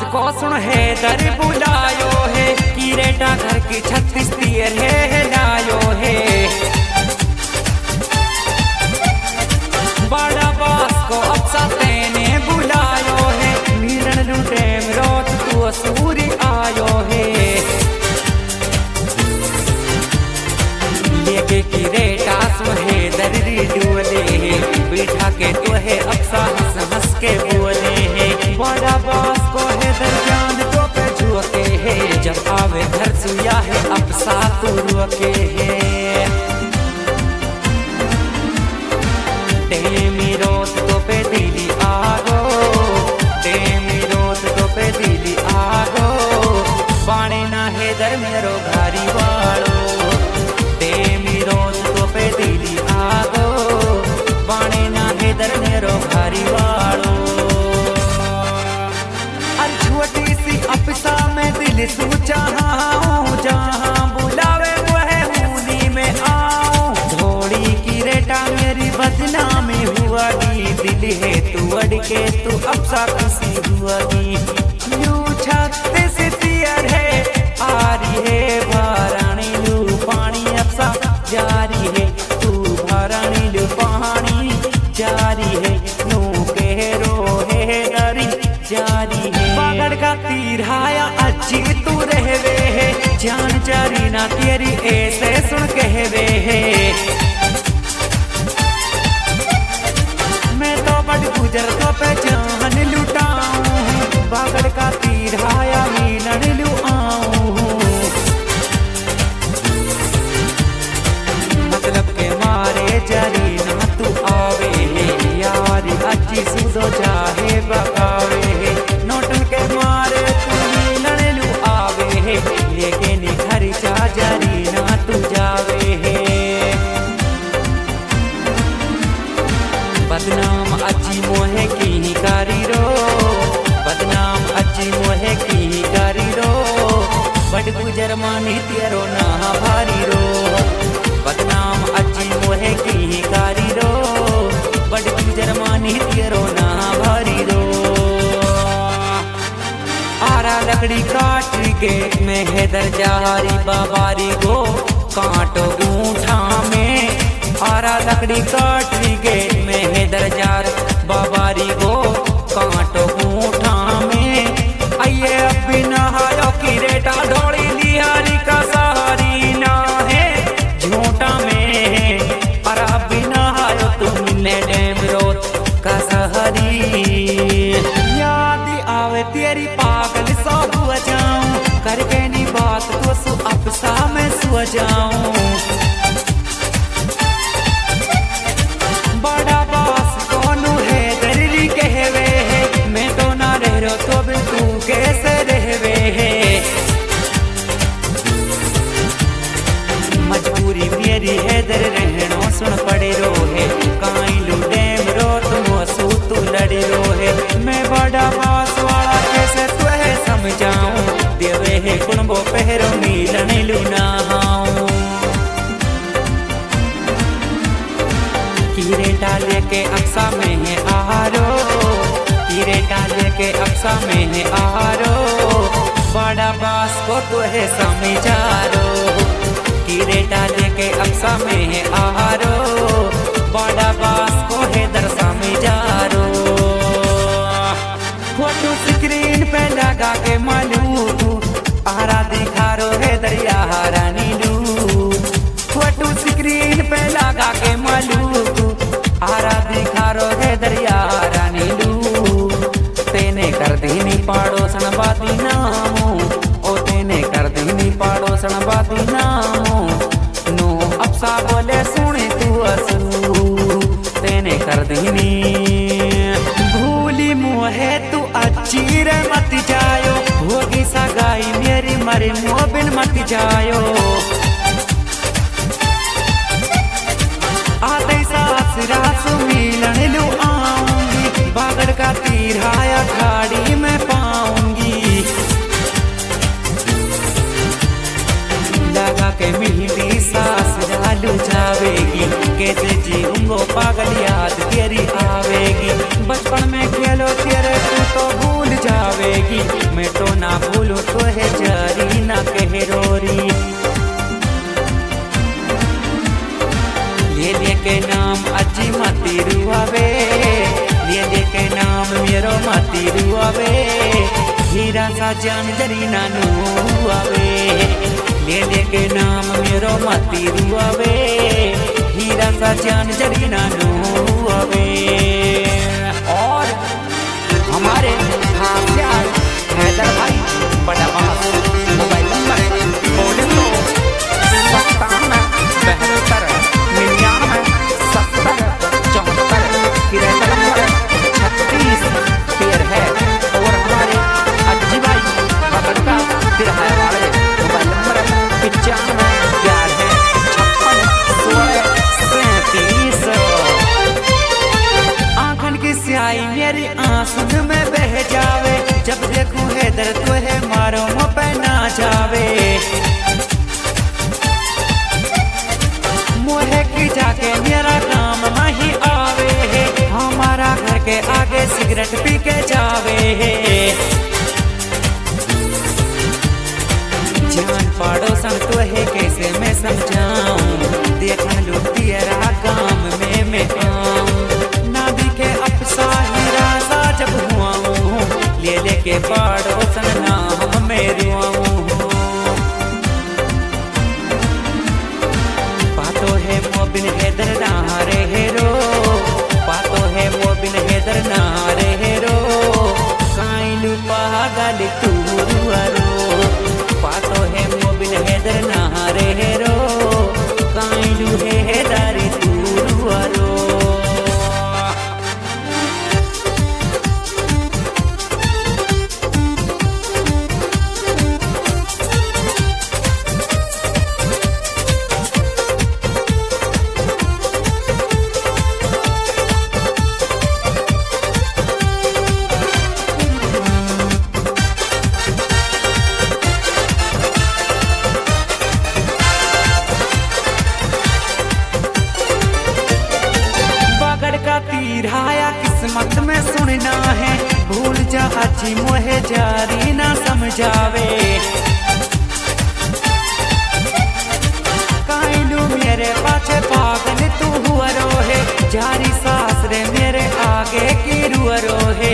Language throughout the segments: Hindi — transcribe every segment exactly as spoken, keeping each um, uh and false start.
को सुन है दर बुलायो है किरेटा घर की छत्तीस तीर है लायो है बड़ा बास को अफसा तेने बुलायो है मिलन लूटे रोत तू सूरी आयो है लेके किरेटा सो है दरी डुले है बिठा के तो है अफसा हंस हंस के बोले है बड़ा बास को है दर जान तो पे झुके है जब आवे घर सुया है अफसा तू रुके है तेमी रोत तो पे दिली आगो तेमी रोत तो पे दिली आगो पानी ना है दर मेरो घारी वालो तेमी रोत तो पे दिली आगो पानी ना है दर मेरो घारी वालो अर छोटी सी अफसा में दिल सू जहाँ जहाँ बुलावे वह हूनी में आऊं थोड़ी की रेटा मेरी बदनामी हुआ गी दिल है तू अड़के तू अफसा खुशी हुआ गी यू छत्तीस तीर है आरी है भारानी लू पानी अफसा जारी है तू भारानी लू पानी जारी है नू के रो है दरी जारी है पकड़ का तीर हाया अच्छी तू रहवे है जान जारी ना तेरी ऐसे सुन कहवे है मैं तो बड़ गुजर तो पहचान लुटाऊं बागड़ का तीर हाया मिलन लू आऊं मतलब के मारे जरी ना तू आवे है यारी अच्छी सुधो चाहे बकावे है नोटन के मारे तू मिलन लू आवे है लेकिन घर चा जरी ना तू जावे है बदनाम अच्छी मोहे की ही कारी रो बदनाम अच्छी मोहे की ही कारी रो बड़ गुजर मानी तेरो ना भारी रो बदनाम अच्छी मोहे की ही कारी रो बड़ गुजर मानी तेरो ना भारी रो आरा लकड़ी काट के में हैदर जारी बाबारी गो कांटो ऊठा में आरा लकड़ी काट गेट में हैदर जार बाबारी गो कांटो ऊठा में आइए अब नहायो किरेटा ढोली लिहारी का सहारी ना है झूठा में और अब नहायो तुम ने डैम रोत का सहारी याद आवे तेरी पागल सो हुआ जाऊं करके नी बात तो सु अफसा में सो जाऊं बड़ा बास कौनू है दरी कहवे है मैं तो ना रह रो तो भी तू कैसे रहवे है मजबूरी मेरी है दर रहनो सुन पड़े रो है काई लू डैम रो तुम असू तू लड़े रो है मैं बड़ा बास वाला कैसे तू है समझाऊं देवे है कुणबो पहरो मिलन लू ना हाऊं किरेटा लेके अफसा में है आहारो किरेटा लेके अफसा में है आहारो बड़ा बास को तो है समझारो किरेटा लेके अफसा में है आहारो बड़ा बास को है दर समझारो फोटो स्क्रीन पे लगा के मालू आरा दिखा रो है दरिया हारानी लू फोटो स्क्रीन पे लगा के मालू आरा दिखा रो है दरिया रानी लू तेने कर दीनी पाड़ोसन बाती नामो ओ तेने कर दीनी पाड़ोसन बाती नामो नो अफसा बोले सुने तू असू तेने कर दीनी भूली मोहे तू अच्छी रे मत जायो होगी सगाई मेरी मरी मोबिन मत जायो आते सास रास मिलन लू आऊंगी बागड़ का तीर हाया खाड़ी में पाऊंगी लगा के मिली सास डालू जावेगी कैसे जीऊंगो पागल याद तेरी आवेगी बचपन में खेलो तेरे तू तो भूल जावेगी मैं भूलो तो है जारी ना कहे रोरी। ले ले के नाम अजी मती रुआवे, ले ले के नाम मेरो मती रुआवे, हीरा सा जान जरी नानू आवे। ले ले के नाम मेरो मती रुआवे, हीरा सा जान जरी नानू आवे। और हमारे हाशियार हैदर भाई बड़ा बास मोबाइल नंबर बोले तो सत्तानवे बहत्तर निन्यानवे सत्तर चौहत्तर तिरहत्तर नंबर छत्तीस पेड़ है। और हमारे अज्जी भाई बगड़ का तिरहा वाले मोबाइल नंबर पचानवे ग्यारह छप्पन सोलह सैंतीस। आंखन की स्याही मेरी आंसू में बह जावे, जब देखूं हैदर तो है मारो मुँह पे ना जावे। मोहे की जाके मेरा काम नहीं आवे, हमारा घर के आगे सिगरेट पी के जावे। जान पड़ोसन तो है कैसे मैं समझाऊं, देखा लो तेरा काम में मैं आऊं। ना दिखे अफसा हीरा सा जब हुआ हूँ, ले ले के पड़ोसन नाम में रुआऊं। पातो है मोबिन हैदर नारे हेरो, पातो है मोबिन हैदर नारे हेरो, काइलू पागल तू रुआरो। पातो है मोबिन हैदर नारे हेरो, काइलू है हैदर तू रुआरो। तीराया किस्मत में सुनना है, भूल जा अजी मोहे जारी ना समझावे। काइलू मेरे पाछे पागल तू हुआ रोहे, जारी सासरे मेरे आगे की रुआ रोहे।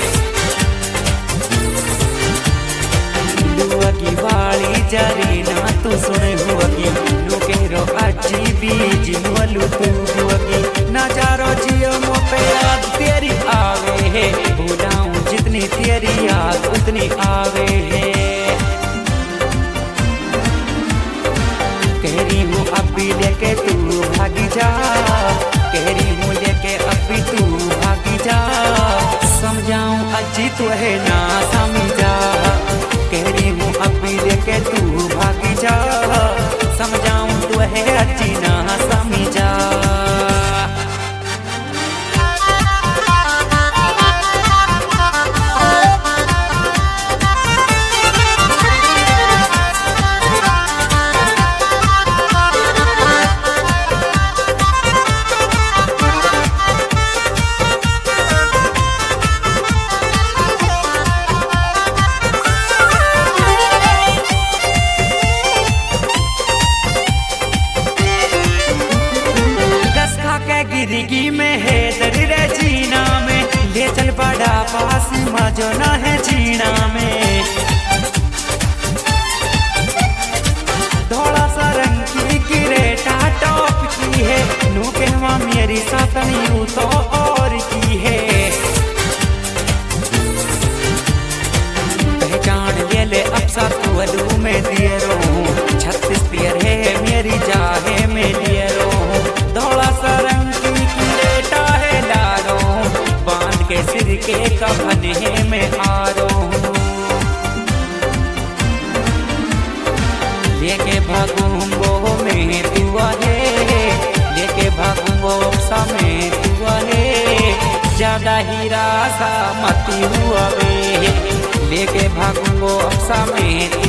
लुआ की वाली जारी ना तू सुने हुआ की, लो कह रो अजी बीज मोलू तू हुआ की। नजारो जियो मो पे याद तेरी आवे है, भूलाऊं जितनी तेरी याद उतनी आवे है। कह रही हूँ अभी लेके तू भागी जा, कह रही हूँ लेके अभी तू भागी जा, समझाऊं अजी तो है ना समझा। कह रही हूँ अभी लेके तू भागी जा, समझाऊं तो है अजी ना समझा। जिंदगी में है दरिया जीना में, ले चल बड़ा पास मजो ना है जीना में। थोड़ा सा रंग की किरेटा टॉप की है, नू कहवा मेरी साथन यूं तो और की है। पहचान ले ले अब सा तू में दिए रो, छत्तीस पियर है मेरी जाहे में दिए रो। थोड़ा सा रंग के सिर के कफन है मैं आरो हूँ, लेके भागूंगो में तू है, लेके भागूंगो सा में तू है। ज्यादा हीरा सा मती हुआ वे, लेके भागूंगो सा में